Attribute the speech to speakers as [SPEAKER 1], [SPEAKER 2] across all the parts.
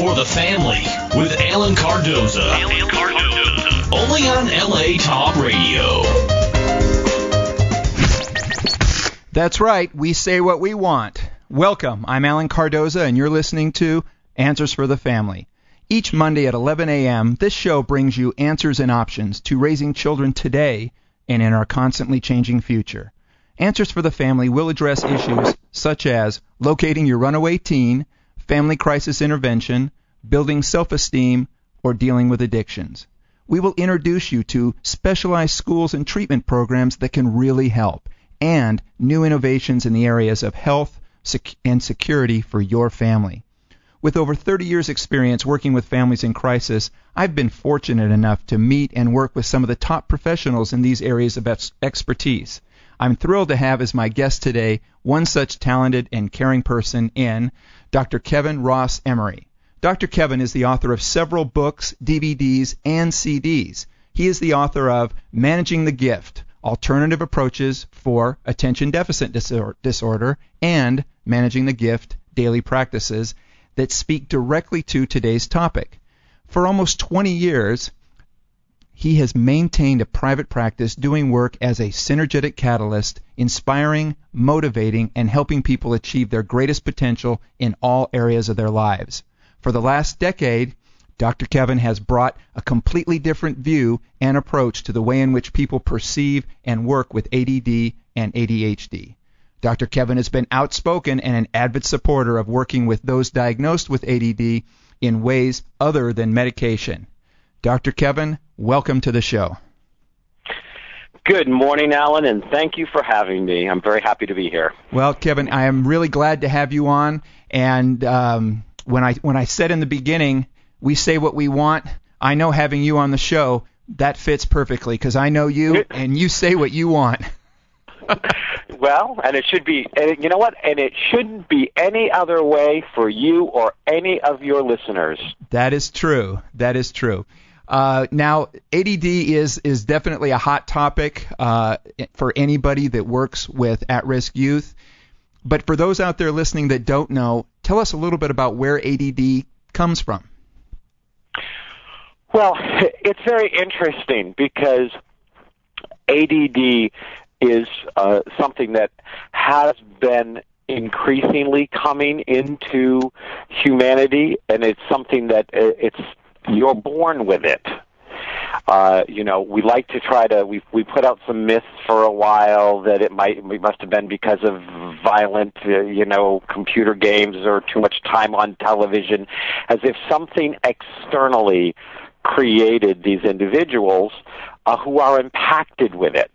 [SPEAKER 1] for the Family with Alan Cardoza. Only on LA Talk Radio.
[SPEAKER 2] That's right. We say what we want. Welcome. I'm Alan Cardoza, and you're listening to Answers for the Family. Each Monday at 11 a.m., this show brings you answers and options to raising children today and in our constantly changing future. Answers for the Family will address issues such as locating your runaway teen, family crisis intervention, building self-esteem, or dealing with addictions. We will introduce you to specialized schools and treatment programs that can really help, and new innovations in the areas of health and security for your family. With over 30 years' experience working with families in crisis, I've been fortunate enough to meet and work with some of the top professionals in these areas of expertise. I'm thrilled to have as my guest today one such talented and caring person in Dr. Kevin Ross Emery. Dr. Kevin is the author of several books, DVDs, and CDs. He is the author of Managing the Gift, Alternative Approaches for Attention Deficit Disorder, and Managing the Gift, Daily Practices that speak directly to today's topic. For almost 20 years, he has maintained a private practice doing work as a synergetic catalyst, inspiring, motivating, and helping people achieve their greatest potential in all areas of their lives. For the last decade, Dr. Kevin has brought a completely different view and approach to the way in which people perceive and work with ADD and ADHD. Dr. Kevin has been outspoken and an avid supporter of working with those diagnosed with ADD in ways other than medication. Dr. Kevin, welcome to the show.
[SPEAKER 3] Good morning, Alan, and thank you for having me. I'm very happy to be here.
[SPEAKER 2] Well, Kevin, I am really glad to have you on. And when I said in the beginning, we say what we want, I know having you on the show, that fits perfectly because I know you and you say what you want.
[SPEAKER 3] Well, and it should be, and you know what? And it shouldn't be any other way for you or any of your listeners.
[SPEAKER 2] That is true. That is true. Now, ADD is definitely a hot topic for anybody that works with at-risk youth. But for those out there listening that don't know, tell us a little bit about where ADD comes from.
[SPEAKER 3] Well, it's very interesting because ADD is something that has been increasingly coming into humanity, and it's something that you're born with it. We like to try to, we put out some myths for a while that it must have been because of violent, computer games or too much time on television, as if something externally created these individuals who are impacted with it.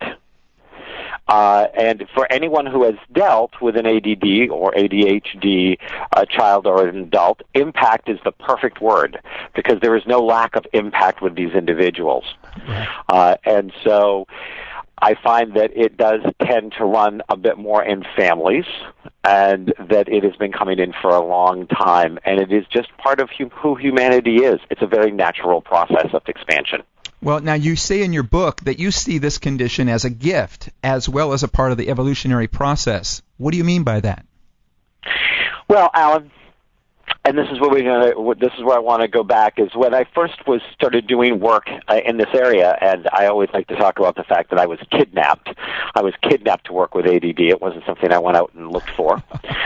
[SPEAKER 3] And for anyone who has dealt with an ADD or ADHD child or an adult, impact is the perfect word because there is no lack of impact with these individuals. And so I find that it does tend to run a bit more in families and that it has been coming in for a long time. And it is just part of who humanity is. It's a very natural process of expansion.
[SPEAKER 2] Well, now you say in your book that you see this condition as a gift as well as a part of the evolutionary process. What do you mean by that?
[SPEAKER 3] Well, Alan, and this is where I want to go back, is when I first started doing work in this area, and I always like to talk about the fact that I was kidnapped. I was kidnapped to work with ADD. It wasn't something I went out and looked for.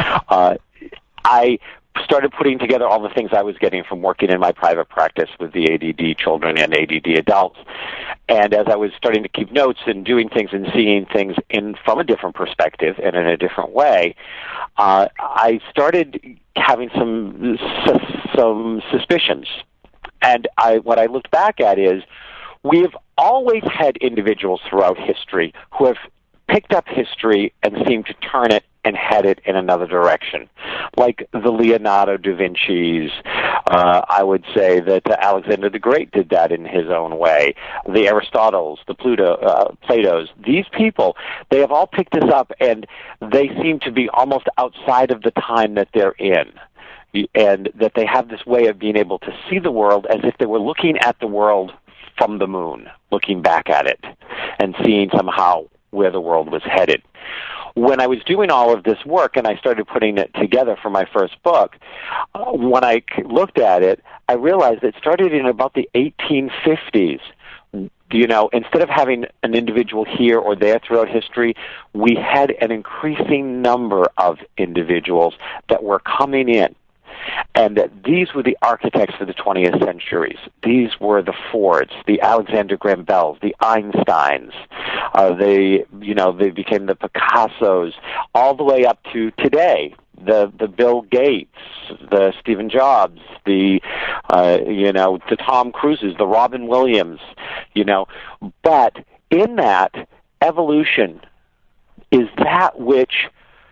[SPEAKER 3] I started putting together all the things I was getting from working in my private practice with the ADD children and ADD adults. And as I was starting to keep notes and doing things and seeing things from a different perspective and in a different way, I started having some suspicions. And what I looked back at is we have always had individuals throughout history who have picked up history and seemed to turn it and head it in another direction, like the Leonardo da Vinci's. I would say that Alexander the Great did that in his own way. The Aristotles, the Plato's. These people, they have all picked this up, and they seem to be almost outside of the time that they're in, and that they have this way of being able to see the world as if they were looking at the world from the moon, looking back at it, and seeing somehow where the world was headed. when I was doing all of this work and I started putting it together for my first book, when I looked at it, I realized it started in about the 1850s. You know, instead of having an individual here or there throughout history, we had an increasing number of individuals that were coming in. And that these were the architects for the 20th centuries. These were the Fords, the Alexander Graham Bells, the Einsteins. They became the Picassos, all the way up to today. The Bill Gates, the Stephen Jobs, the Tom Cruises, the Robin Williams, But in that, evolution is that which,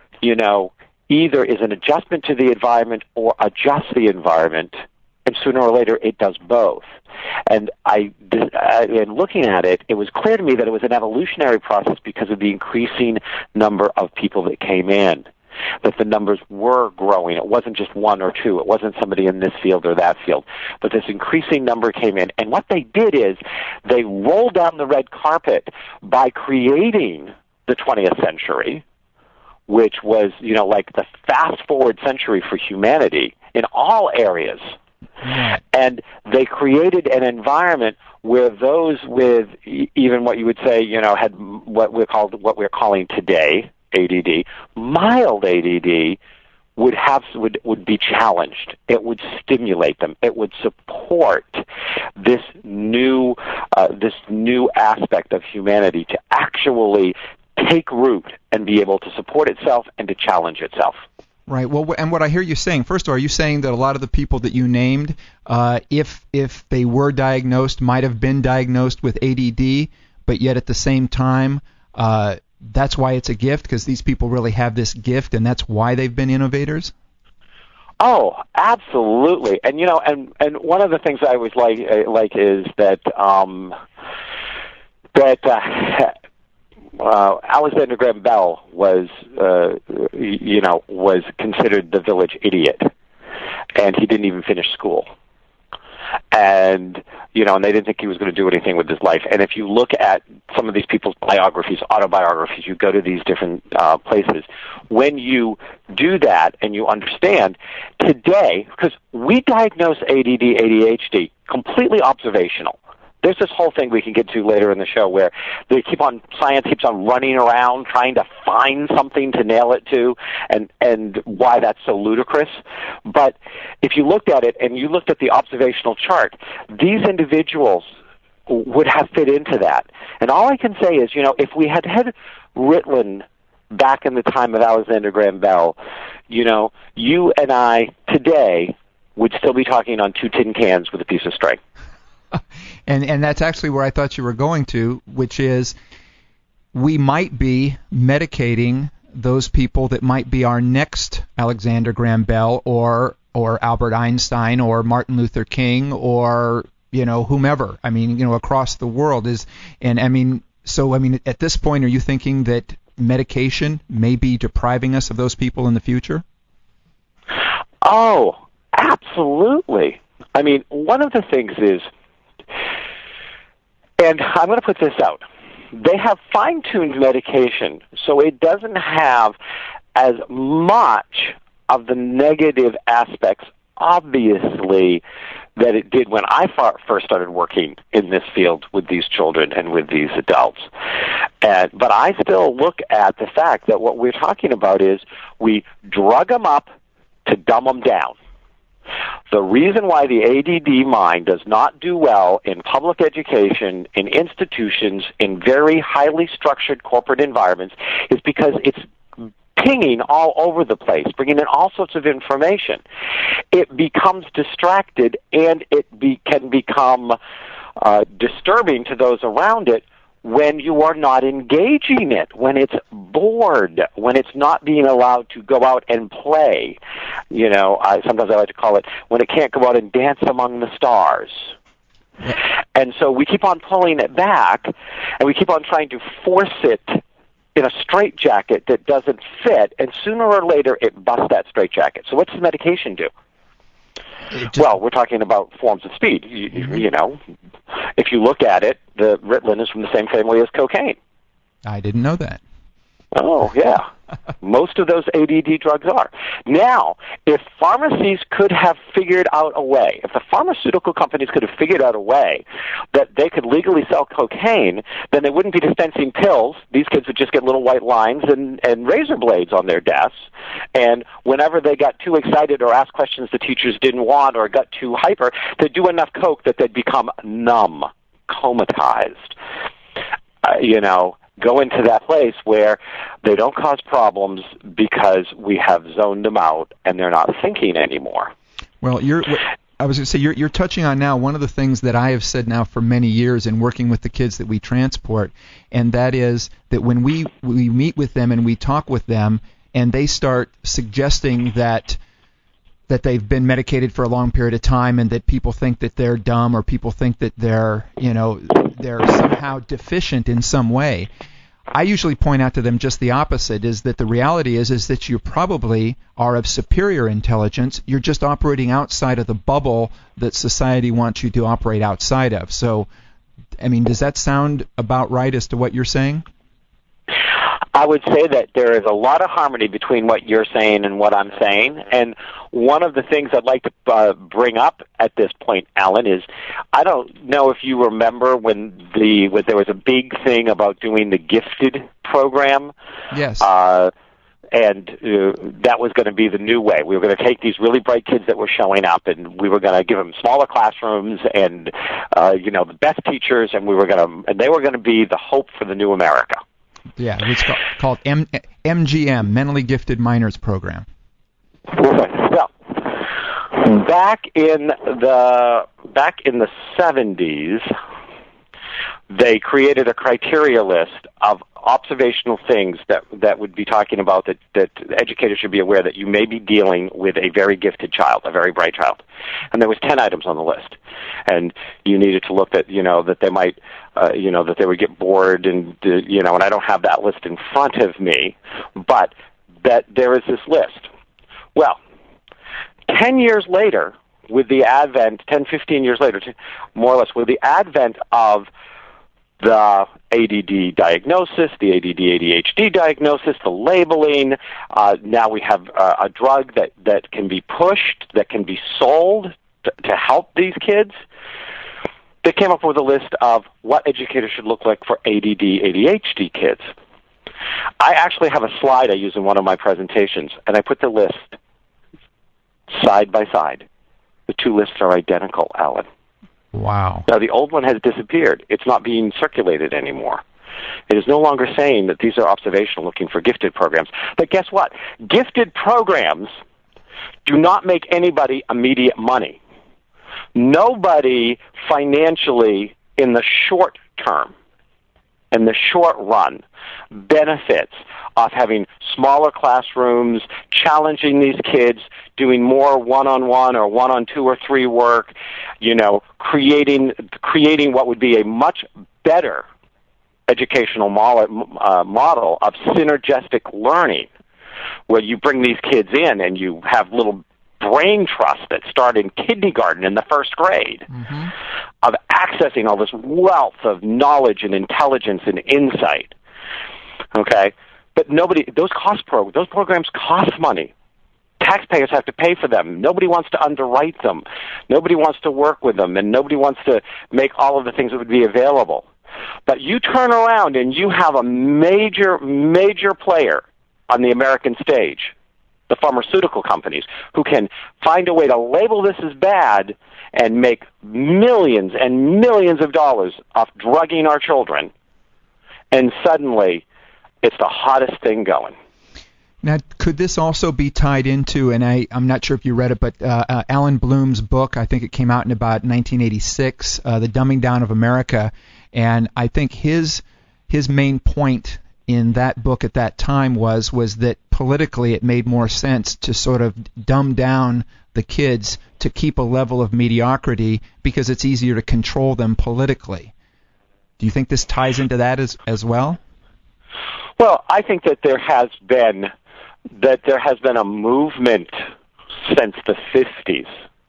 [SPEAKER 3] either is an adjustment to the environment or adjusts the environment, and sooner or later it does both. And in looking at it, it was clear to me that it was an evolutionary process because of the increasing number of people that came in, that the numbers were growing. It wasn't just one or two. It wasn't somebody in this field or that field. But this increasing number came in. And what they did is they rolled down the red carpet by creating the 20th century, which was, like the fast-forward century for humanity in all areas. Yeah. And they created an environment where those with even what you would say, had what we're calling today ADD, mild ADD, would be challenged. It would stimulate them. It would support this new aspect of humanity to actually take root and be able to support itself and to challenge itself.
[SPEAKER 2] Right. Well, and what I hear you saying, first of all, are you saying that a lot of the people that you named, if they were diagnosed, might have been diagnosed with ADD, but yet at the same time, that's why it's a gift, because these people really have this gift, and that's why they've been innovators?
[SPEAKER 3] Oh, absolutely. And and one of the things I always like is that Alexander Graham Bell was considered the village idiot, and he didn't even finish school. And and they didn't think he was going to do anything with his life. And if you look at some of these people's biographies, autobiographies, you go to these different places. When you do that and you understand today, because we diagnose ADD, ADHD completely observational. There's this whole thing we can get to later in the show where science keeps on running around trying to find something to nail it to, and why that's so ludicrous. But if you looked at it and you looked at the observational chart, these individuals would have fit into that. And all I can say is, if we had Ritalin back in the time of Alexander Graham Bell, you and I today would still be talking on 2 tin cans with a piece of string.
[SPEAKER 2] And that's actually where I thought you were going to, which is we might be medicating those people that might be our next Alexander Graham Bell or Albert Einstein or Martin Luther King or whomever. I mean, across the world at this point, are you thinking that medication may be depriving us of those people in the future?
[SPEAKER 3] Oh, absolutely. I mean, one of the things is, and I'm going to put this out, they have fine-tuned medication so it doesn't have as much of the negative aspects, obviously, that it did when I first started working in this field with these children and with these adults. But I still look at the fact that what we're talking about is we drug them up to dumb them down. The reason why the ADD mind does not do well in public education, in institutions, in very highly structured corporate environments is because it's pinging all over the place, bringing in all sorts of information. It becomes distracted, and it can become disturbing to those around it when you are not engaging it, when it's bored, when it's not being allowed to go out and play. Sometimes I like to call it when it can't go out and dance among the stars. And so we keep on pulling it back, and we keep on trying to force it in a straitjacket that doesn't fit, and sooner or later it busts that straitjacket. So what does the medication do? Well, we're talking about forms of speed. If you look at it, the Ritalin is from the same family as cocaine.
[SPEAKER 2] I didn't know that.
[SPEAKER 3] Oh, yeah. Most of those ADD drugs are. Now, if pharmacies could have figured out a way, if the pharmaceutical companies could have figured out a way that they could legally sell cocaine, then they wouldn't be dispensing pills. These kids would just get little white lines and razor blades on their desks. And whenever they got too excited or asked questions the teachers didn't want or got too hyper, they'd do enough coke that they'd become numb, comatized. Go into that place where they don't cause problems because we have zoned them out and they're not thinking anymore.
[SPEAKER 2] Well, I was going to say, you're touching on now one of the things that I have said now for many years in working with the kids that we transport, and that is that when we meet with them and we talk with them and they start suggesting that they've been medicated for a long period of time and that people think that they're dumb or people think that they're somehow deficient in some way, I usually point out to them just the opposite, is that the reality is that you probably are of superior intelligence. You're just operating outside of the bubble that society wants you to operate outside of. So, does that sound about right as to what you're saying?
[SPEAKER 3] I would say that there is a lot of harmony between what you're saying and what I'm saying. And one of the things I'd like to bring up at this point, Alan, is I don't know if you remember when there was a big thing about doing the gifted program.
[SPEAKER 2] Yes.
[SPEAKER 3] And that was going to be the new way. We were going to take these really bright kids that were showing up, and we were going to give them smaller classrooms and the best teachers, and they were going to be the hope for the new America.
[SPEAKER 2] Yeah, it's called MGM, Mentally Gifted Minors Program.
[SPEAKER 3] Well, back in the 70s, they created a criteria list of observational things that would be talking about that educators should be aware that you may be dealing with a very gifted child, a very bright child. And there was 10 items on the list. And you needed to look at, that they might, that they would get bored and I don't have that list in front of me, but that there is this list. Well, 10 years later, with the advent, 10, 15 years later, more or less, with the advent of the ADD diagnosis, the ADD ADHD diagnosis, the labeling. Now we have a drug that can be pushed, that can be sold to help these kids. They came up with a list of what educators should look like for ADD ADHD kids. I actually have a slide I use in one of my presentations, and I put the list side by side. The two lists are identical, Alan.
[SPEAKER 2] Wow.
[SPEAKER 3] Now, the old one has disappeared. It's not being circulated anymore. It is no longer saying that these are observational, looking for gifted programs. But guess what? Gifted programs do not make anybody immediate money. Nobody financially in the short term, in the short run, benefits off having smaller classrooms, challenging these kids, doing more one-on-one or one-on-two or three work, creating what would be a much better educational model of synergistic learning, where you bring these kids in and you have little brain trusts that start in kindergarten in the first grade, of accessing all this wealth of knowledge and intelligence and insight. Okay? But those programs cost money. Taxpayers have to pay for them. Nobody wants to underwrite them. Nobody wants to work with them, and nobody wants to make all of the things that would be available. But you turn around and you have a major, major player on the American stage, the pharmaceutical companies, who can find a way to label this as bad and make millions and millions of dollars off drugging our children, and suddenly it's the hottest thing going.
[SPEAKER 2] Now, could this also be tied into, and I'm not sure if you read it, but Alan Bloom's book, I think it came out in about 1986, The Dumbing Down of America, and I think his main point in that book at that time was that politically it made more sense to sort of dumb down the kids to keep a level of mediocrity because it's easier to control them politically. Do you think this ties into that as well?
[SPEAKER 3] Well, I think that there has been a movement since the 50s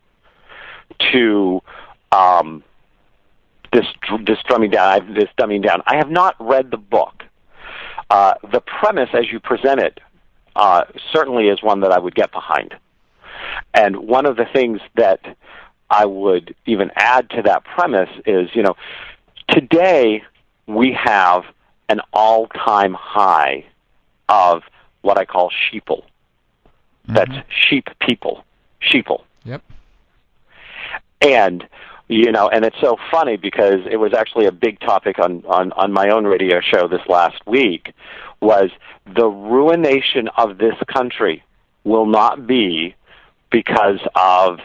[SPEAKER 3] to this dumbing down. I have not read the book. The premise as you present it certainly is one that I would get behind. And one of the things that I would even add to that premise is, today we have an all-time high of what I call sheeple. That's sheep people. Sheeple.
[SPEAKER 2] Yep.
[SPEAKER 3] And, and it's so funny because it was actually a big topic on my own radio show this last week, was the ruination of this country will not be because of,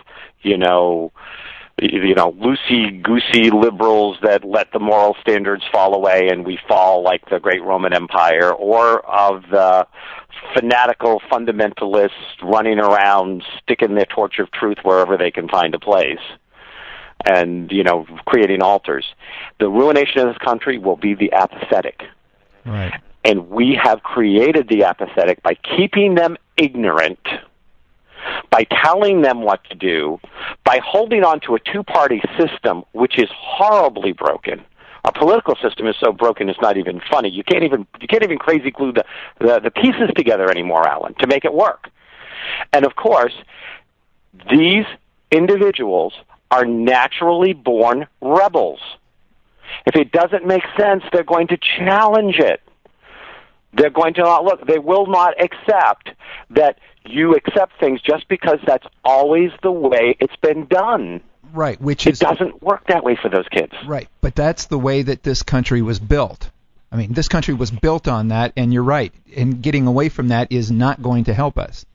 [SPEAKER 3] loosey-goosey liberals that let the moral standards fall away and we fall like the great Roman Empire, or of the fanatical fundamentalists running around sticking their torch of truth wherever they can find a place and, creating altars. The ruination of this country will be the apathetic.
[SPEAKER 2] Right.
[SPEAKER 3] And we have created the apathetic by keeping them ignorant, by telling them what to do, by holding on to a two-party system which is horribly broken. Our political system is so broken it's not even funny. You can't even crazy glue the pieces together anymore, Alan, to make it work. And of course, these individuals are naturally born rebels. If it doesn't make sense, they're going to challenge it. They're going to not look. They will not accept that you accept things just because that's always the way it's been done.
[SPEAKER 2] Right,
[SPEAKER 3] it doesn't work that way for those kids.
[SPEAKER 2] Right, but that's the way that this country was built. I mean, this country was built on that, and you're right. And getting away from that is not going to help us.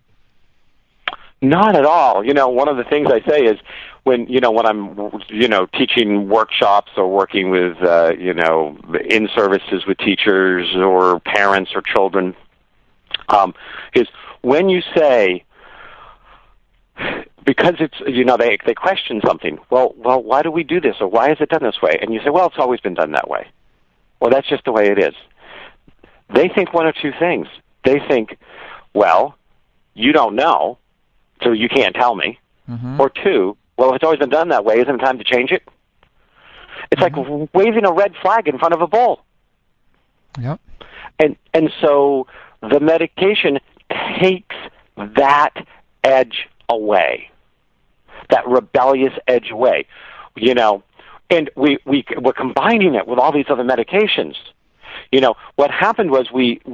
[SPEAKER 3] Not at all. One of the things I say is when I'm, teaching workshops or working with, in services with teachers or parents or children, is when you say, because it's, they question something, well, why do we do this, or why is it done this way? And you say, well, it's always been done that way. Well, that's just the way it is. They think one of two things. They think, well, you don't know, so you can't tell me. Mm-hmm. Or two, well, if it's always been done that way, isn't it time to change it? It's like waving a red flag in front of a bull.
[SPEAKER 2] Yep.
[SPEAKER 3] And so the medication takes that edge away, that rebellious edge away, and we're combining it with all these other medications. What happened was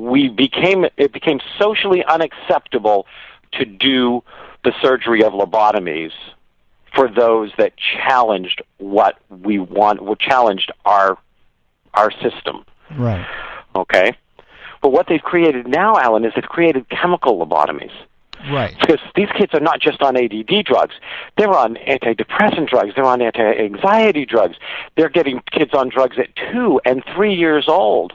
[SPEAKER 3] it became socially unacceptable to do the surgery of lobotomies for those that challenged what we want, challenged our system.
[SPEAKER 2] Right.
[SPEAKER 3] Okay? But what they've created now, Alan, is they've created chemical lobotomies.
[SPEAKER 2] Right.
[SPEAKER 3] Because these kids are not just on ADD drugs. They're on antidepressant drugs. They're on anti-anxiety drugs. They're getting kids on drugs at 2 and 3 years old.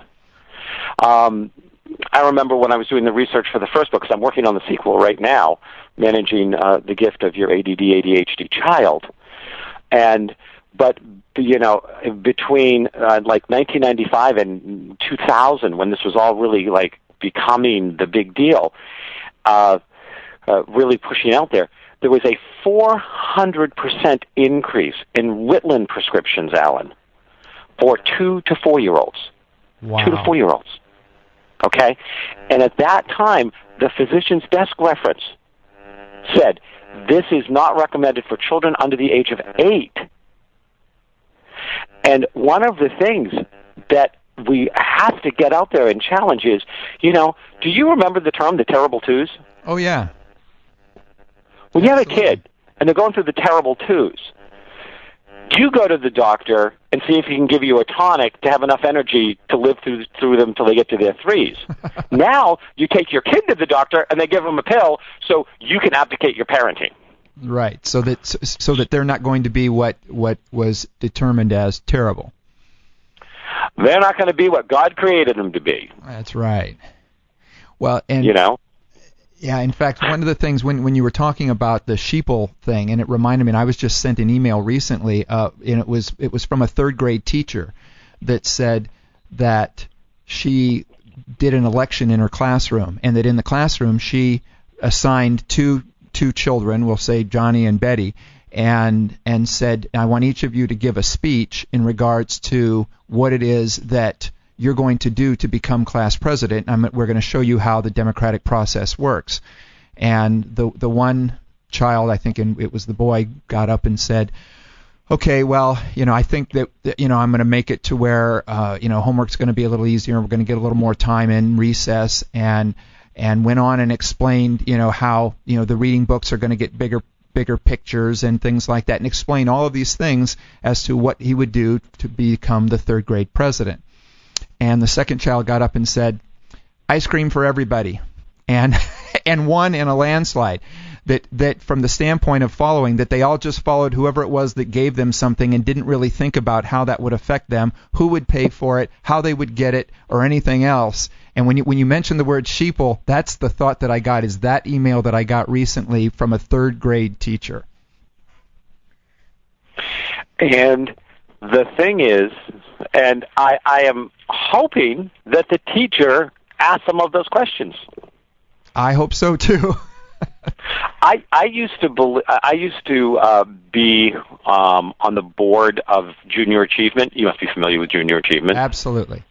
[SPEAKER 3] I remember when I was doing the research for the first book, because I'm working on the sequel right now, Managing the Gift of Your ADD, ADHD Child. But between like 1995 and 2000, when this was all really like becoming the big deal, really pushing out there was a 400% increase in Ritalin prescriptions, Alan, for 2 to 4 year olds.
[SPEAKER 2] Wow.
[SPEAKER 3] 2 to 4 year olds. Okay? And at that time, the physician's desk reference said, this is not recommended for children under the age of 8. And one of the things that we have to get out there and challenge is, do you remember the term, the terrible twos?
[SPEAKER 2] Oh, yeah.
[SPEAKER 3] When you have a kid and they're going through the terrible twos, you go to the doctor and see if he can give you a tonic to have enough energy to live through them until they get to their 3s. Now you take your kid to the doctor and they give them a pill so you can abdicate your parenting.
[SPEAKER 2] Right, so that they're not going to be what was determined as terrible.
[SPEAKER 3] They're not going to be what God created them to be.
[SPEAKER 2] That's right. Well, and yeah, in fact, one of the things when you were talking about the sheeple thing, and it reminded me, and I was just sent an email recently, and it was from a 3rd grade teacher that said that she did an election in her classroom, and that in the classroom she assigned two children, we'll say Johnny and Betty, and said, I want each of you to give a speech in regards to what it is that you're going to do to become class president. We're going to show you how the democratic process works. And the one child, I think it was the boy, got up and said, okay, well, I think that, I'm going to make it to where, homework's going to be a little easier. We're going to get a little more time in recess, and went on and explained, how, the reading books are going to get bigger pictures and things like that, and explain all of these things as to what he would do to become the third grade president. And the second child got up and said, ice cream for everybody, and won in a landslide. That from the standpoint of following, that they all just followed whoever it was that gave them something and didn't really think about how that would affect them, who would pay for it, how they would get it, or anything else. And when you mention the word sheeple, that's the thought that I got, is that email that I got recently from a third grade teacher.
[SPEAKER 3] And the thing is, and I am hoping that the teacher asked some of those questions.
[SPEAKER 2] I hope so too.
[SPEAKER 3] I used to be on the board of Junior Achievement. You must be familiar with Junior Achievement.
[SPEAKER 2] Absolutely.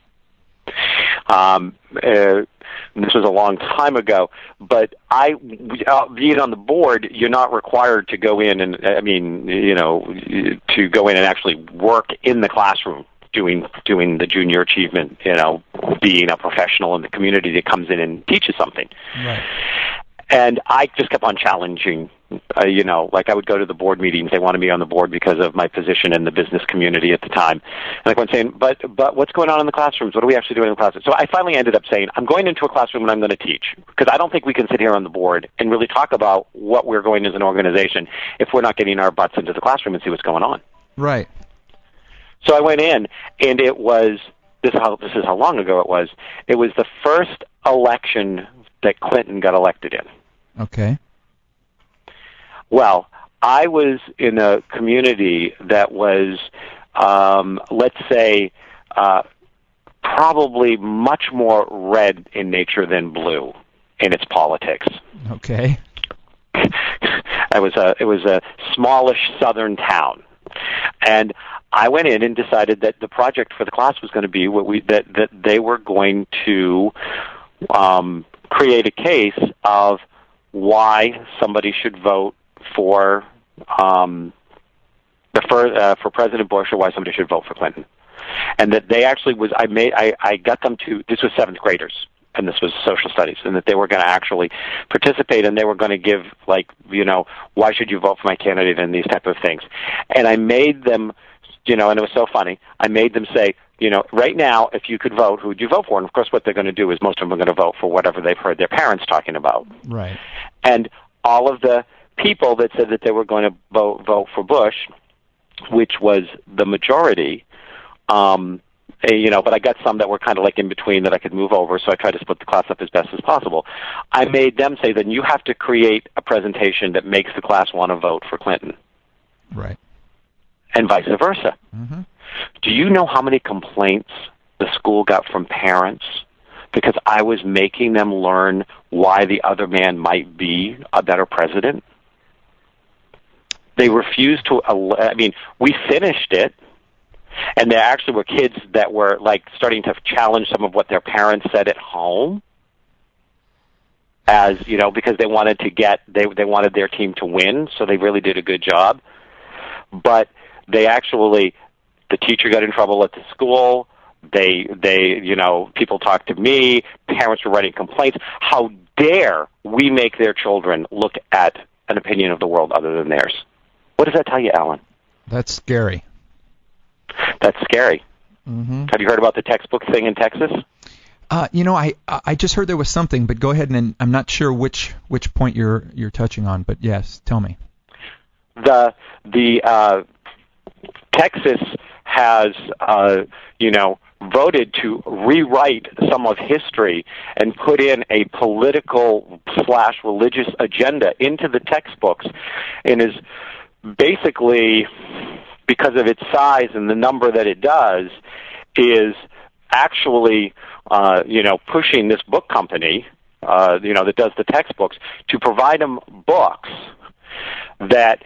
[SPEAKER 3] This was a long time ago, but being on the board, you're not required to go in and to go in and actually work in the classroom doing the Junior Achievement. Being a professional in the community that comes in and teaches something. Right. And I just kept on challenging, like I would go to the board meetings. They wanted me on the board because of my position in the business community at the time. And I went saying, but what's going on in the classrooms? What are we actually doing in the classrooms? So I finally ended up saying, I'm going into a classroom and I'm going to teach, because I don't think we can sit here on the board and really talk about what we're going as an organization if we're not getting our butts into the classroom and see what's going on.
[SPEAKER 2] Right.
[SPEAKER 3] So I went in, and it was, this is how long ago it was. It was the first election that Clinton got elected in.
[SPEAKER 2] Okay.
[SPEAKER 3] Well, I was in a community that was, let's say, probably much more red in nature than blue in its politics.
[SPEAKER 2] Okay.
[SPEAKER 3] It was a smallish southern town, and I went in and decided that the project for the class was going to be that they were going to create a case of why somebody should vote for President Bush, or why somebody should vote for Clinton. And that they actually I got them to, this was seventh graders, and this was social studies, and that they were going to actually participate, and they were going to give, why should you vote for my candidate, and these type of things. And I made them, and it was so funny, I made them say, right now, if you could vote, who would you vote for? And of course, what they're going to do is most of them are going to vote for whatever they've heard their parents talking about.
[SPEAKER 2] Right.
[SPEAKER 3] And all of the people that said that they were going to vote for Bush, which was the majority, but I got some that were kind of like in between that I could move over, so I tried to split the class up as best as possible. I made them say, then you have to create a presentation that makes the class want to vote for Clinton.
[SPEAKER 2] Right.
[SPEAKER 3] And vice versa. Mm-hmm. Do you know how many complaints the school got from parents because I was making them learn why the other man might be a better president? They refused to, we finished it, and there actually were kids that were starting to challenge some of what their parents said at home, as because they wanted they wanted their team to win, so they really did a good job. But they actually, the teacher got in trouble at the school. They people talked to me. Parents were writing complaints. How dare we make their children look at an opinion of the world other than theirs? What does that tell you, Alan?
[SPEAKER 2] That's scary.
[SPEAKER 3] That's scary.
[SPEAKER 2] Mm-hmm.
[SPEAKER 3] Have you heard about the textbook thing in Texas?
[SPEAKER 2] I just heard there was something, but go ahead, and I'm not sure which point you're touching on, but yes, tell me.
[SPEAKER 3] The Texas has voted to rewrite some of history and put in a political / religious agenda into the textbooks, and is basically, because of its size and the number that it does, is actually pushing this book company that does the textbooks to provide them books that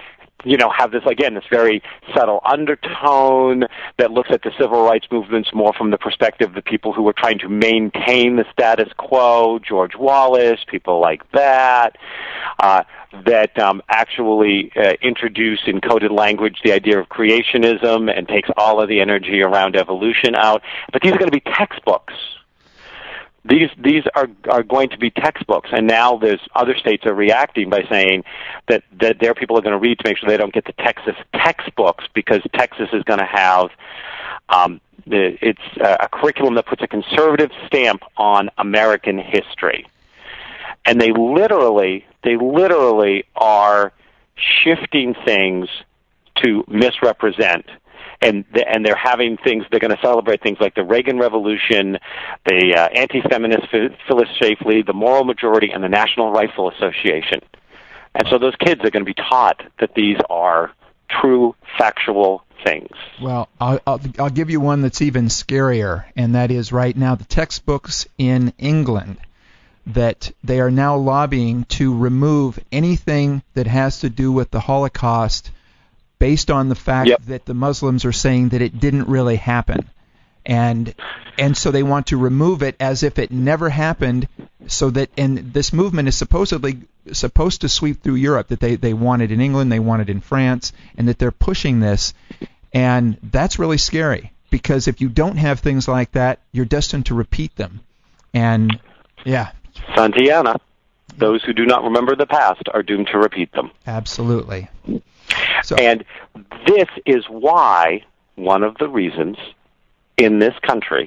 [SPEAKER 3] have this, again, this very subtle undertone that looks at the civil rights movements more from the perspective of the people who were trying to maintain the status quo, George Wallace, people like that, that actually introduce in coded language the idea of creationism and takes all of the energy around evolution out. But these are going to be textbooks. These are going to be textbooks, and now there's other states are reacting by saying that their people are going to read to make sure they don't get the Texas textbooks, because Texas is going to have it's a curriculum that puts a conservative stamp on American history, and they literally are shifting things to misrepresent. And they're having things, they're going to celebrate things like the Reagan Revolution, the anti-feminist Phyllis Schlafly, the moral majority, and the National Rifle Association. And so those kids are going to be taught that these are true, factual things.
[SPEAKER 2] Well, I'll give you one that's even scarier, and that is right now the textbooks in England, that they are now lobbying to remove anything that has to do with the Holocaust based on the fact that the Muslims are saying that it didn't really happen. And so they want to remove it as if it never happened, so that, and this movement is supposedly supposed to sweep through Europe, that they want it in England, they want it in France, and that they're pushing this. And that's really scary, because if you don't have things like that, you're destined to repeat them. And, yeah.
[SPEAKER 3] Santiana, those who do not remember the past are doomed to repeat them.
[SPEAKER 2] Absolutely. So.
[SPEAKER 3] And this is why, one of the reasons, in this country,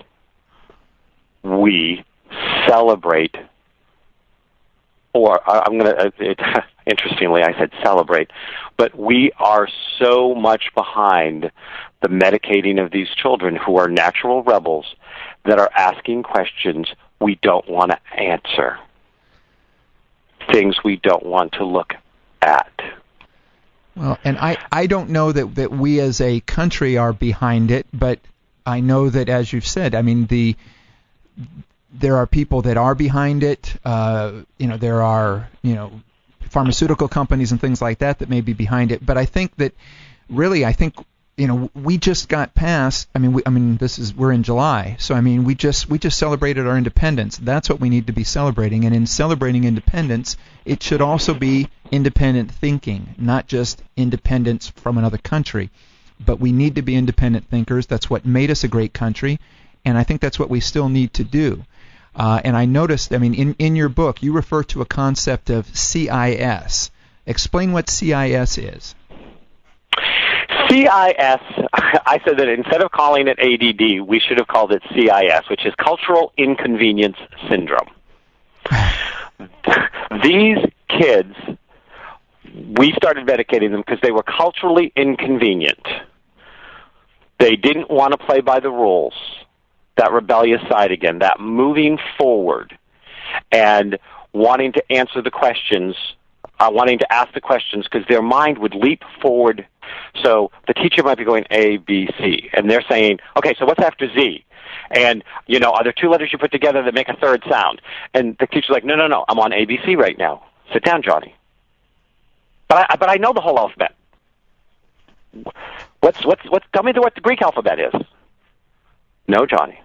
[SPEAKER 3] we celebrate, or I'm going to, interestingly, I said celebrate, but we are so much behind the medicating of these children who are natural rebels that are asking questions we don't want to answer, things we don't want to look at.
[SPEAKER 2] Well, and I don't know that we as a country are behind it, but I know that, as you've said, I mean, there are people that are behind it. There are, pharmaceutical companies and things like that may be behind it. But I think that really, we just got past. We're in July, so we just celebrated our independence. That's what we need to be celebrating. And in celebrating independence, it should also be independent thinking, not just independence from another country. But we need to be independent thinkers. That's what made us a great country, and I think that's what we still need to do. And I noticed, in your book, you refer to a concept of CIS. Explain what CIS is.
[SPEAKER 3] CIS, I said that instead of calling it ADD, we should have called it CIS, which is Cultural Inconvenience Syndrome. These kids, we started medicating them because they were culturally inconvenient. They didn't want to play by the rules, that rebellious side again, that moving forward and wanting to answer the questions, wanting to ask the questions, because their mind would leap forward. So the teacher might be going A, B, C, and they're saying, okay, so what's after Z? And, are there two letters you put together that make a third sound? And the teacher's like, no, I'm on ABC right now. Sit down, Johnny. But I know the whole alphabet. Tell me what the Greek alphabet is. No, Johnny.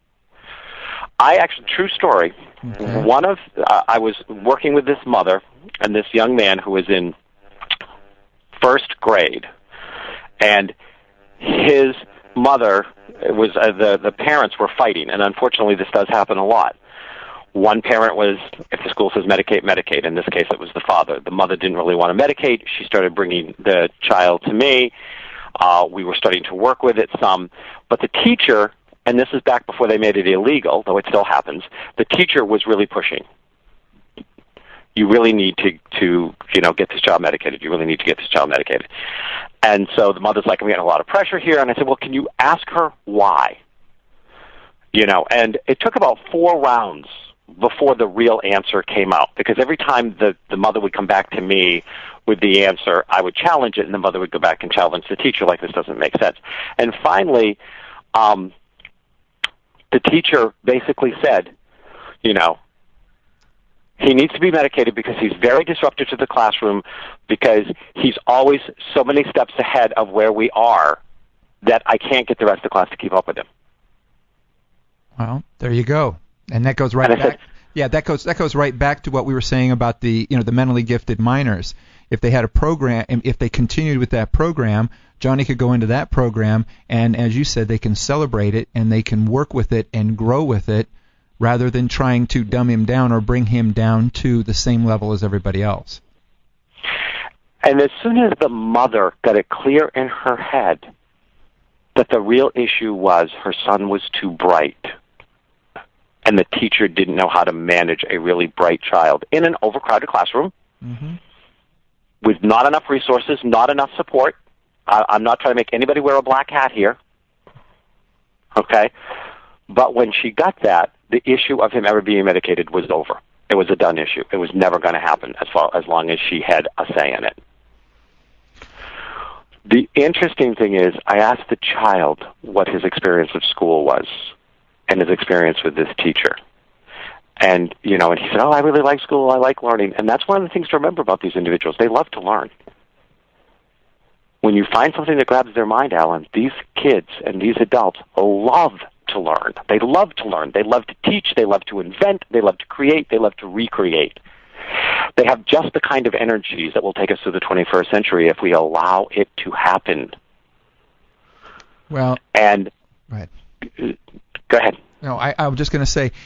[SPEAKER 3] True story. Okay. I was working with this mother and this young man who was in first grade, and his mother was the parents were fighting, and unfortunately this does happen a lot. One parent was, if the school says medicate, medicate. In this case, it was the father. The mother didn't really want to medicate. She started bringing the child to me. We were starting to work with it some. But the teacher, and this is back before they made it illegal, though it still happens, the teacher was really pushing. You really need to get this child medicated. You really need to get this child medicated. And so the mother's like, I'm getting a lot of pressure here. And I said, well, can you ask her why? And it took about 4 rounds before the real answer came out, because every time the mother would come back to me with the answer, I would challenge it, and the mother would go back and challenge the teacher, like, this doesn't make sense. And finally, the teacher basically said, He needs to be medicated because he's very disruptive to the classroom, because he's always so many steps ahead of where we are that I can't get the rest of the class to keep up with him.
[SPEAKER 2] Well, there you go. And that goes right back. That goes right back to what we were saying about the mentally gifted minors. If they had a program, if they continued with that program, Johnny could go into that program, and as you said, they can celebrate it and they can work with it and grow with it, rather than trying to dumb him down or bring him down to the same level as everybody else.
[SPEAKER 3] And as soon as the mother got it clear in her head that the real issue was her son was too bright, and the teacher didn't know how to manage a really bright child in an overcrowded classroom, with not enough resources, not enough support. I'm not trying to make anybody wear a black hat here, okay? But when she got that, the issue of him ever being medicated was over. It was a done issue. It was never going to happen as long as she had a say in it. The interesting thing is, I asked the child what his experience of school was and his experience with this teacher. And, and he said, I really like school, I like learning. And that's one of the things to remember about these individuals. They love to learn. When you find something that grabs their mind, Alan, these kids and these adults love to learn. They love to learn. They love to teach. They love to invent. They love to create. They love to recreate. They have just the kind of energies that will take us through the 21st century if we allow it to happen.
[SPEAKER 2] Well,
[SPEAKER 3] and
[SPEAKER 2] right.
[SPEAKER 3] Go ahead.
[SPEAKER 2] No, I was just going to say,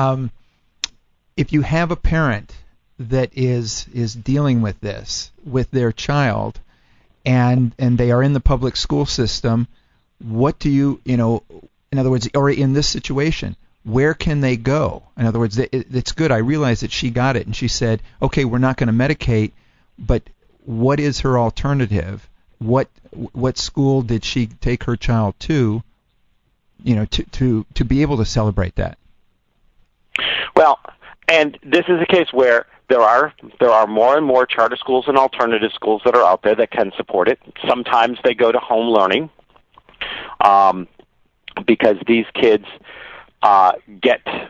[SPEAKER 2] if you have a parent that is dealing with this with their child, and they are in the public school system, what do you in other words, or in this situation, where can they go? In other words, it's good. I realize that she got it, and she said, okay, we're not going to medicate, but what is her alternative? What school did she take her child to, to be able to celebrate that?
[SPEAKER 3] Well, and this is a case where there are more and more charter schools and alternative schools that are out there that can support it. Sometimes they go to home learning. Because these kids can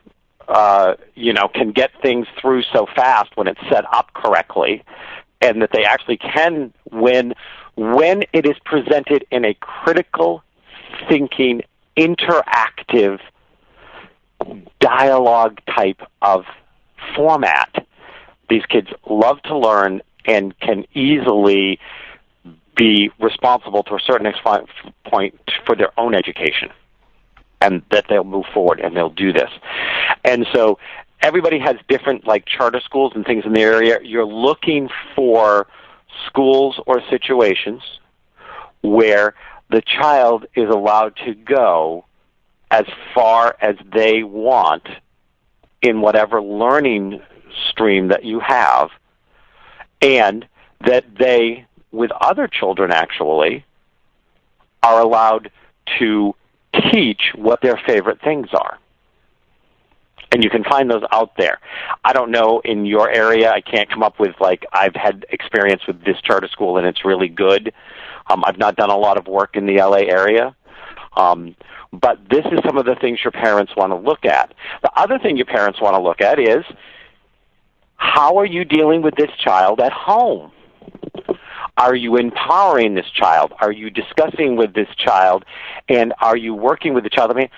[SPEAKER 3] get things through so fast when it's set up correctly, and that they actually can, when it is presented in a critical thinking, interactive, dialogue type of format, these kids love to learn and can easily be responsible to a certain point for their own education. And that they'll move forward and they'll do this. And so everybody has different charter schools and things in the area. You're looking for schools or situations where the child is allowed to go as far as they want in whatever learning stream that you have, and that they, with other children actually, are allowed to teach what their favorite things are. And you can find those out there. I don't know in your area. I can't come up with, I've had experience with this charter school and it's really good. I've not done a lot of work in the LA area. But this is some of the things your parents want to look at. The other thing your parents want to look at is, how are you dealing with this child at home? Are you empowering this child? Are you discussing with this child? And are you working with the child? I mean,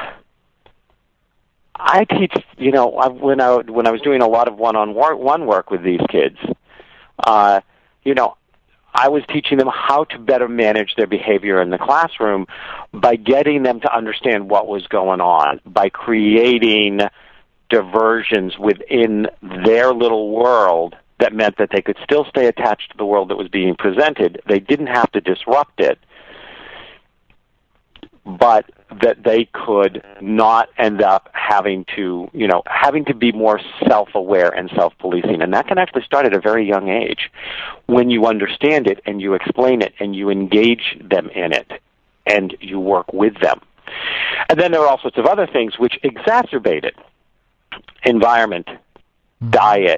[SPEAKER 3] I teach, when I was doing a lot of one-on-one work with these kids, I was teaching them how to better manage their behavior in the classroom by getting them to understand what was going on, by creating diversions within their little world that meant that they could still stay attached to the world that was being presented. They didn't have to disrupt it, but that they could not end up having to be more self-aware and self-policing. And that can actually start at a very young age when you understand it and you explain it and you engage them in it and you work with them. And then there are all sorts of other things which exacerbate it. Environment, diet,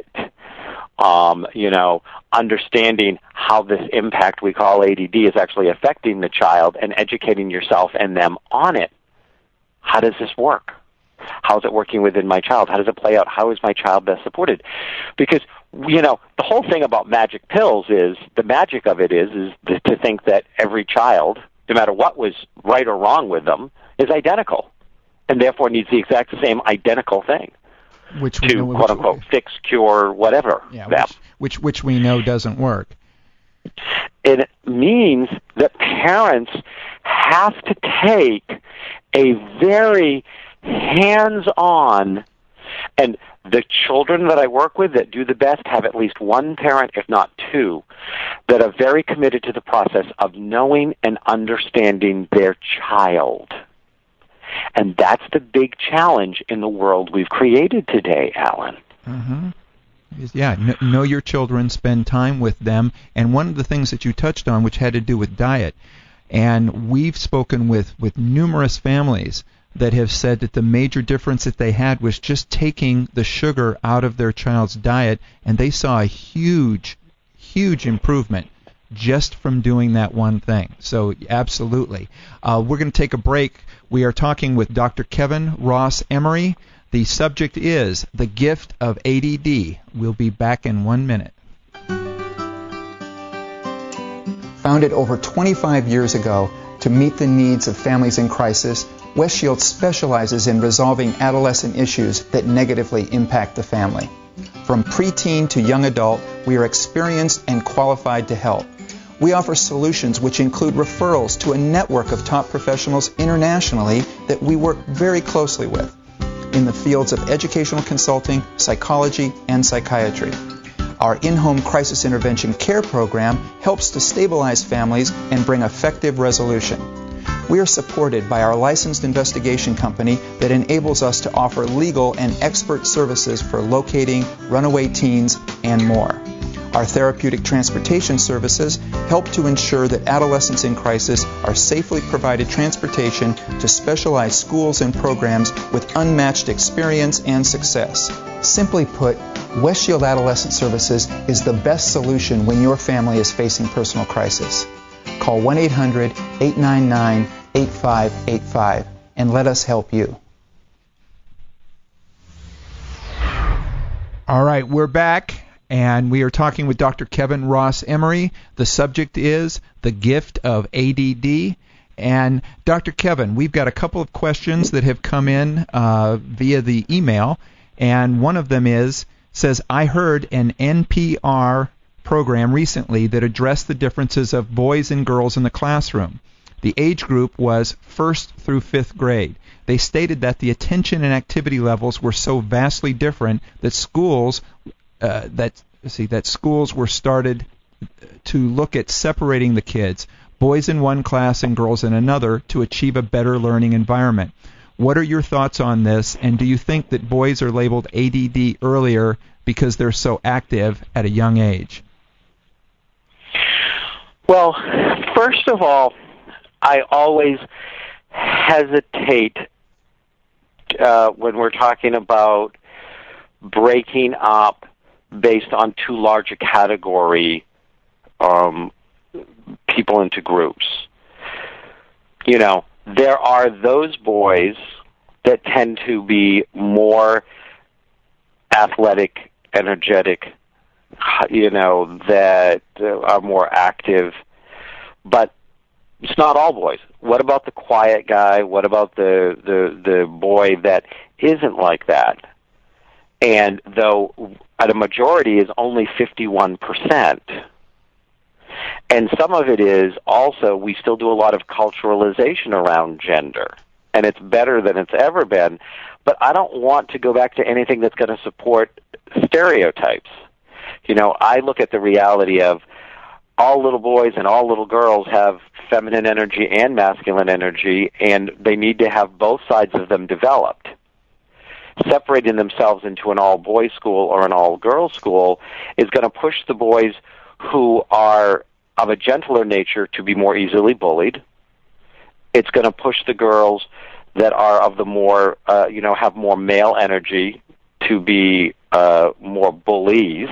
[SPEAKER 3] understanding how this impact we call ADD is actually affecting the child and educating yourself and them on it. How does this work? How's it working within my child? How does it play out? How is my child best supported? Because, the whole thing about magic pills is, the magic of it is to think that every child, no matter what was right or wrong with them, is identical, and therefore needs the exact same identical thing to, quote-unquote, fix, cure, whatever.
[SPEAKER 2] Yeah, which we know doesn't work.
[SPEAKER 3] It means that parents have to take a very hands-on, and the children that I work with that do the best have at least one parent, if not two, that are very committed to the process of knowing and understanding their child. And that's the big challenge in the world we've created today, Alan.
[SPEAKER 2] Mm-hmm. Yeah, know your children, spend time with them. And one of the things that you touched on, which had to do with diet, and we've spoken with numerous families that have said that the major difference that they had was just taking the sugar out of their child's diet, and they saw a huge, huge improvement just from doing that one thing. So absolutely. We're going to take a break. We are talking with Dr. Kevin Ross Emery. The subject is the gift of ADD. We'll be back in 1 minute. Founded over 25 years ago to meet the needs of families in crisis, West Shield specializes in resolving adolescent issues that negatively impact the family. From preteen to young adult, we are experienced and qualified to help. We offer solutions which include referrals to a network of top professionals internationally that we work very closely with in the fields of educational consulting, psychology, and psychiatry. Our in-home crisis intervention care program helps to stabilize families and bring effective resolution. We are supported by our licensed investigation company that enables us to offer legal and expert services for locating runaway teens and more. Our therapeutic transportation services help to ensure that adolescents in crisis are safely provided transportation to specialized schools and programs with unmatched experience and success. Simply put, West Shield Adolescent Services is the best solution when your family is facing personal crisis. Call 1-800-899-8585 and let us help you. All right, we're back. And we are talking with Dr. Kevin Ross Emery. The subject is the gift of ADD. And Dr. Kevin, we've got a couple of questions that have come in via the email. And one of them says, I heard an NPR program recently that addressed the differences of boys and girls in the classroom. The age group was 1st through 5th grade. They stated that the attention and activity levels were so vastly different that schools were started to look at separating the kids, boys in one class and girls in another, to achieve a better learning environment. What are your thoughts on this, and do you think that boys are labeled ADD earlier because they're so active at a young age?
[SPEAKER 3] Well, first of all, I always hesitate when we're talking about breaking up based on too large a category people into groups. There are those boys that tend to be more athletic, energetic, that are more active, but it's not all boys. What about the quiet guy? What about the boy that isn't like that? And though at a majority is only 51%, and some of it is also we still do a lot of culturalization around gender, and it's better than it's ever been, but I don't want to go back to anything that's going to support stereotypes. I look at the reality of all little boys and all little girls have feminine energy and masculine energy, and they need to have both sides of them developed. Separating themselves into an all-boys school or an all-girls school is going to push the boys who are of a gentler nature to be more easily bullied. It's going to push the girls that are of the more, have more male energy to be more bullies,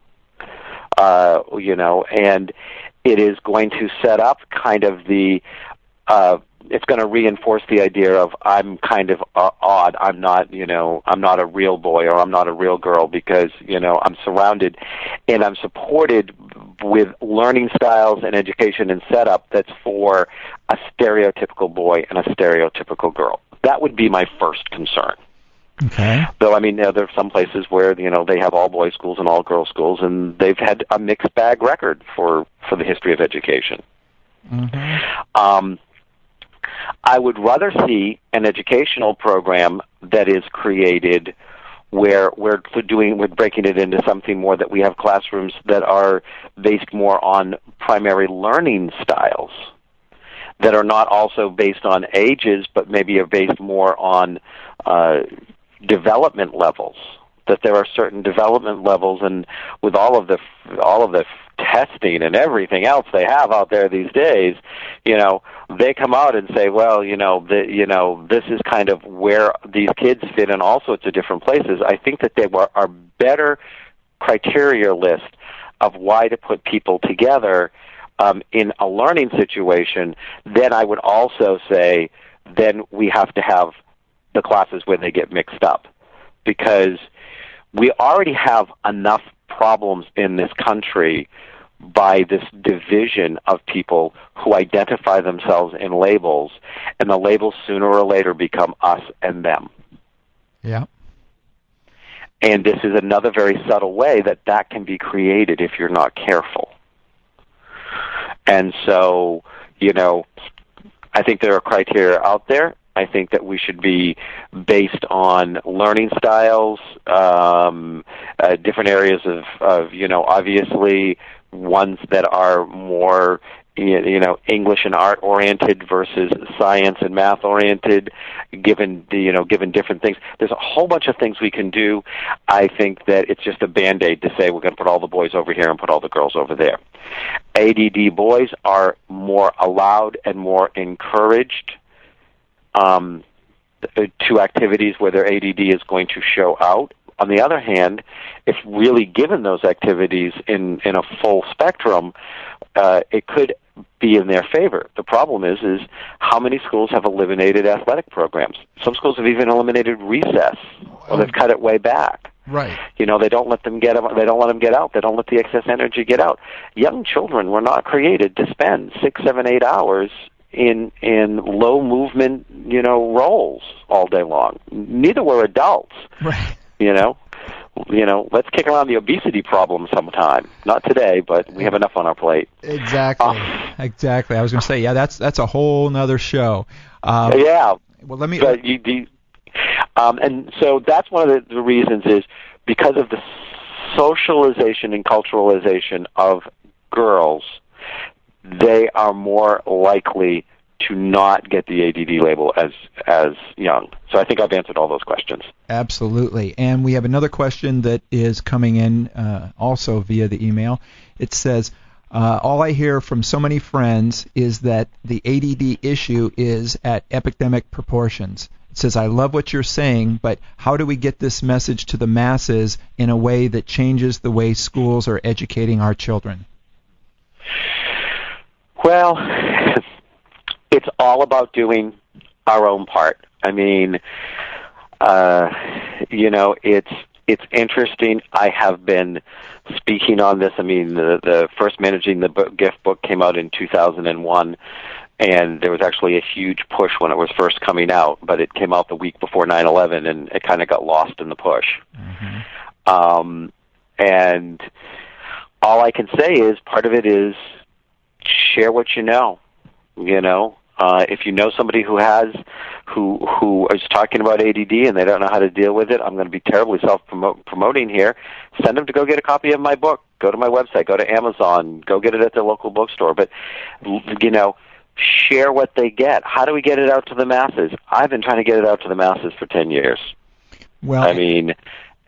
[SPEAKER 3] and it is going to set up kind of it's going to reinforce the idea of I'm kind of odd God, I'm not a real boy or I'm not a real girl because, I'm surrounded and I'm supported with learning styles and education and setup that's for a stereotypical boy and a stereotypical girl. That would be my first concern.
[SPEAKER 2] Okay.
[SPEAKER 3] Though, there are some places where, they have all boys schools and all girls schools, and they've had a mixed bag record for the history of education.
[SPEAKER 2] Mm-hmm.
[SPEAKER 3] I would rather see an educational program that is created where we're breaking it into something more that we have classrooms that are based more on primary learning styles that are not also based on ages, but maybe are based more on development levels. That there are certain development levels, and with all of the testing and everything else they have out there these days, they come out and say, well, this is kind of where these kids fit in all sorts of different places. I think that there are better criteria list of why to put people together in a learning situation. Then I would also say, then we have to have the classes where they get mixed up, because we already have enough problems in this country by this division of people who identify themselves in labels, and the labels sooner or later become us and them.
[SPEAKER 2] Yeah.
[SPEAKER 3] And this is another very subtle way that can be created if you're not careful. And so, I think there are criteria out there. I think that we should be based on learning styles, different areas of obviously ones that are more, English and art oriented versus science and math oriented, given different things. There's a whole bunch of things we can do. I think that it's just a Band-Aid to say we're going to put all the boys over here and put all the girls over there. ADD boys are more allowed and more encouraged to activities where their ADD is going to show out. On the other hand, if really given those activities in a full spectrum, it could be in their favor. The problem is how many schools have eliminated athletic programs? Some schools have even eliminated recess, or they've cut it way back.
[SPEAKER 2] Right.
[SPEAKER 3] They don't let them get out. They don't let the excess energy get out. Young children were not created to spend 6, 7, 8 hours in low movement, roles all day long. Neither were adults.
[SPEAKER 2] Right.
[SPEAKER 3] Let's kick around the obesity problem sometime. Not today, but we have enough on our plate.
[SPEAKER 2] Exactly. Exactly. I was going to say, yeah, that's a whole nother show.
[SPEAKER 3] Yeah.
[SPEAKER 2] Well, let me.
[SPEAKER 3] And so that's one of the reasons is because of the socialization and culturalization of girls, they are more likely to not get the ADD label as young. So I think I've answered all those questions.
[SPEAKER 2] Absolutely. And we have another question that is coming in also via the email. It says, all I hear from so many friends is that the ADD issue is at epidemic proportions. It says, I love what you're saying, but how do we get this message to the masses in a way that changes the way schools are educating our children?
[SPEAKER 3] Well, it's all about doing our own part. I mean, it's interesting. I have been speaking on this. I mean, the first Managing the Gift book came out in 2001, and there was actually a huge push when it was first coming out, but it came out the week before 9/11, and it kind of got lost in the push. Mm-hmm. And all I can say is part of it is share what you know. If you know somebody who is talking about ADD and they don't know how to deal with it, I'm going to be terribly self-promoting here. Send them to go get a copy of my book. Go to my website. Go to Amazon. Go get it at their local bookstore. But, share what they get. How do we get it out to the masses? I've been trying to get it out to the masses for 10 years.
[SPEAKER 2] Well,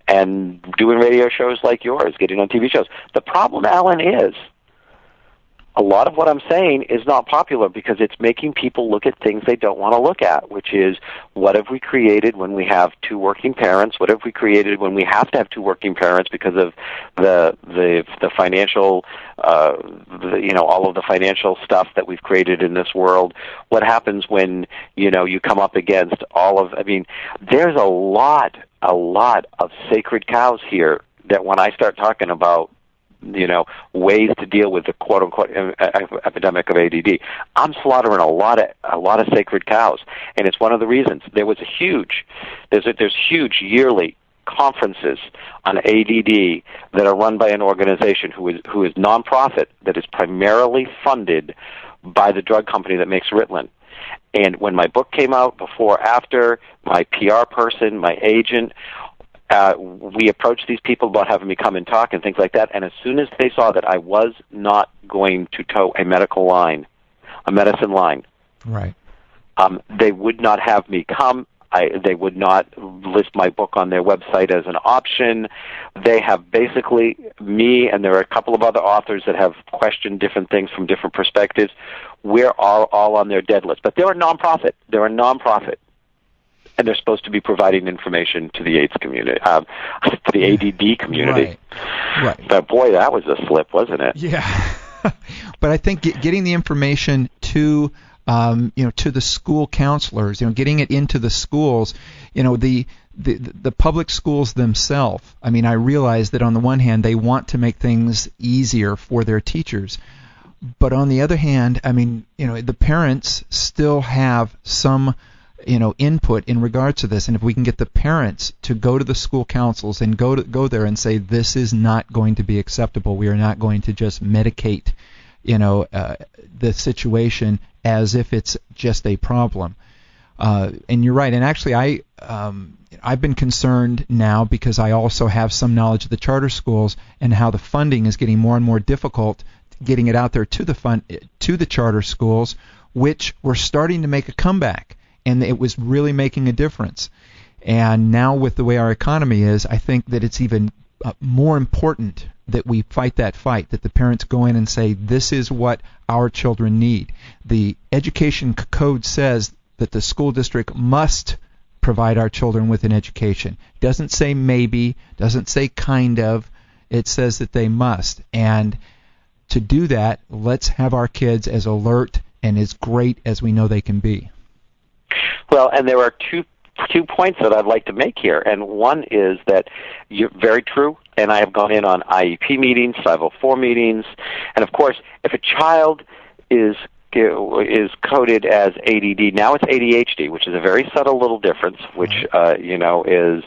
[SPEAKER 3] and doing radio shows like yours, getting on TV shows. The problem, Alan, is a lot of what I'm saying is not popular because it's making people look at things they don't want to look at, which is, what have we created when we have two working parents? What have we created when we have to have two working parents because of the financial, all of the financial stuff that we've created in this world? What happens when, you come up against there's a lot of sacred cows here that when I start talking about ways to deal with the quote-unquote epidemic of ADD, I'm slaughtering a lot of sacred cows, and it's one of the reasons. There's huge yearly conferences on ADD that are run by an organization who is nonprofit, that is primarily funded by the drug company that makes Ritalin. And when my book came out, before, after, my PR person, my agent, we approached these people about having me come and talk and things like that, and as soon as they saw that I was not going to toe a medicine line,
[SPEAKER 2] right,
[SPEAKER 3] they would not have me come. They would not list my book on their website as an option. They have basically me, and there are a couple of other authors that have questioned different things from different perspectives. We're all on their dead list, but they're a nonprofit. And they're supposed to be providing information to the AIDS community, to the ADD community.
[SPEAKER 2] Right.
[SPEAKER 3] But boy, that was a slip, wasn't it?
[SPEAKER 2] Yeah. But I think getting the information to the school counselors, getting it into the schools, the public schools themselves. I mean, I realize that on the one hand they want to make things easier for their teachers, but on the other hand, I mean, the parents still have some input in regards to this, and if we can get the parents to go to the school councils and go there and say, this is not going to be acceptable, we are not going to just medicate the situation as if it's just a problem. And you're right, and actually I've been concerned now because I also have some knowledge of the charter schools and how the funding is getting more and more difficult, getting it out there to the charter schools, which were starting to make a comeback. And it was really making a difference. And now with the way our economy is, I think that it's even more important that we fight that fight, that the parents go in and say, this is what our children need. The education code says that the school district must provide our children with an education. It doesn't say maybe, doesn't say kind of. It says that they must. And to do that, let's have our kids as alert and as great as we know they can be.
[SPEAKER 3] Well, and there are two points that I'd like to make here, and one is that you're very true, and I have gone in on IEP meetings, 504 meetings, and of course, if a child is coded as ADD, now it's ADHD, which is a very subtle little difference, which is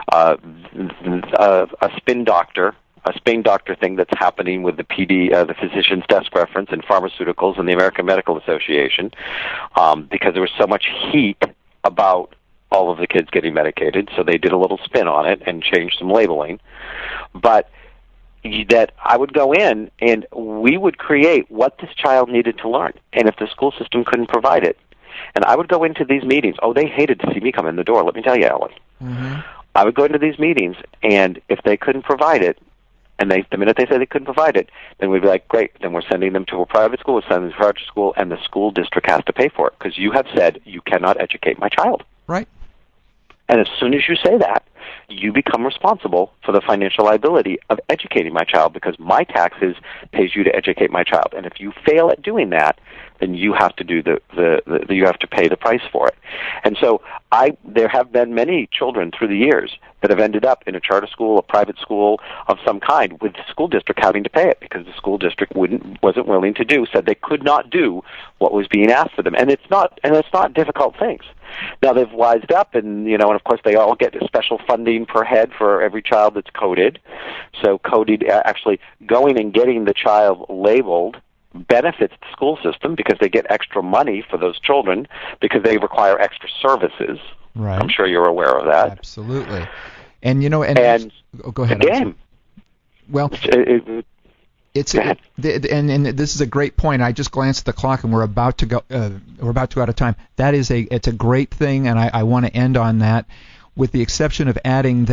[SPEAKER 3] a spin doctor thing that's happening with the the physician's desk reference in pharmaceuticals and the American Medical Association, because there was so much heat about all of the kids getting medicated, so they did a little spin on it and changed some labeling. But that I would go in and we would create what this child needed to learn, and if the school system couldn't provide it. And I would go into these meetings. Oh, they hated to see me come in the door, let me tell you, Alan. Mm-hmm. I would go into these meetings, and if they couldn't provide it, and the minute they said they couldn't provide it, then we'd be like, great, then we're sending them to a private school, we're sending them to a private school, and the school district has to pay for it, because you have said you cannot educate my child.
[SPEAKER 2] Right.
[SPEAKER 3] And as soon as you say that, you become responsible for the financial liability of educating my child, because my taxes pays you to educate my child. And if you fail at doing that, then you have to do you have to pay the price for it. And so there have been many children through the years that have ended up in a charter school, a private school of some kind, with the school district having to pay it because the school district wasn't willing to said they could not do what was being asked of them. And it's not difficult things. Now they've wised up, and of course they all get special funding per head for every child that's coded. So coded, actually going and getting the child labeled benefits the school system because they get extra money for those children because they require extra services.
[SPEAKER 2] Right.
[SPEAKER 3] I'm sure you're aware of that.
[SPEAKER 2] Absolutely. And go ahead.
[SPEAKER 3] Again,
[SPEAKER 2] well, this is a great point. I just glanced at the clock, and we're about to go. We're about to go out of time. It's a great thing, and I want to end on that, with the exception of adding that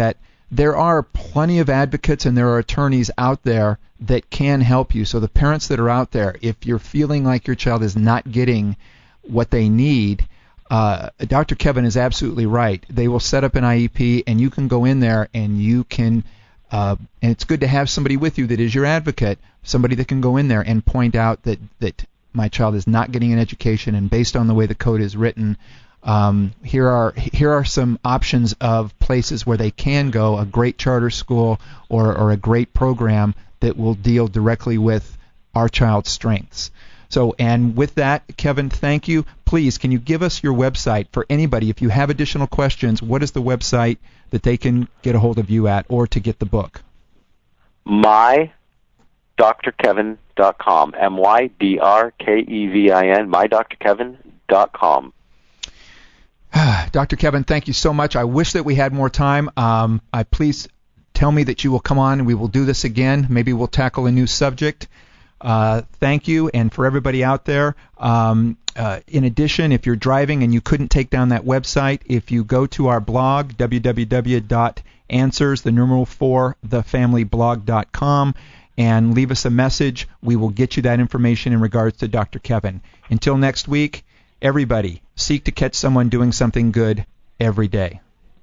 [SPEAKER 2] there are plenty of advocates and there are attorneys out there that can help you. So the parents that are out there, if you're feeling like your child is not getting what they need, Dr. Kevin is absolutely right. They will set up an IEP, and you can go in there and you can, and it's good to have somebody with you that is your advocate, somebody that can go in there and point out that my child is not getting an education, and based on the way the code is written, here are some options of places where they can go, a great charter school or a great program that will deal directly with our child's strengths. So, and with that, Kevin, thank you. Please, can you give us your website for anybody? If you have additional questions, what is the website that they can get a hold of you at or to get the book?
[SPEAKER 3] MyDrKevin.com, MYDRKEVIN, MyDrKevin.com.
[SPEAKER 2] Dr. Kevin, thank you so much. I wish that we had more time. Please tell me that you will come on and we will do this again. Maybe we'll tackle a new subject. Thank you. And for everybody out there, in addition, if you're driving and you couldn't take down that website, if you go to our blog, www.answers4thefamilyblog.com, and leave us a message, we will get you that information in regards to Dr. Kevin. Until next week, everybody, seek to catch someone doing something good every day.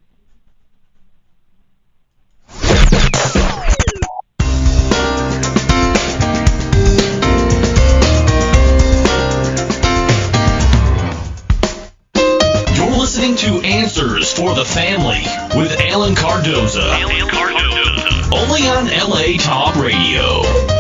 [SPEAKER 1] Listening to Answers for the Family with Alan Cardoza. Only on LA Talk Radio.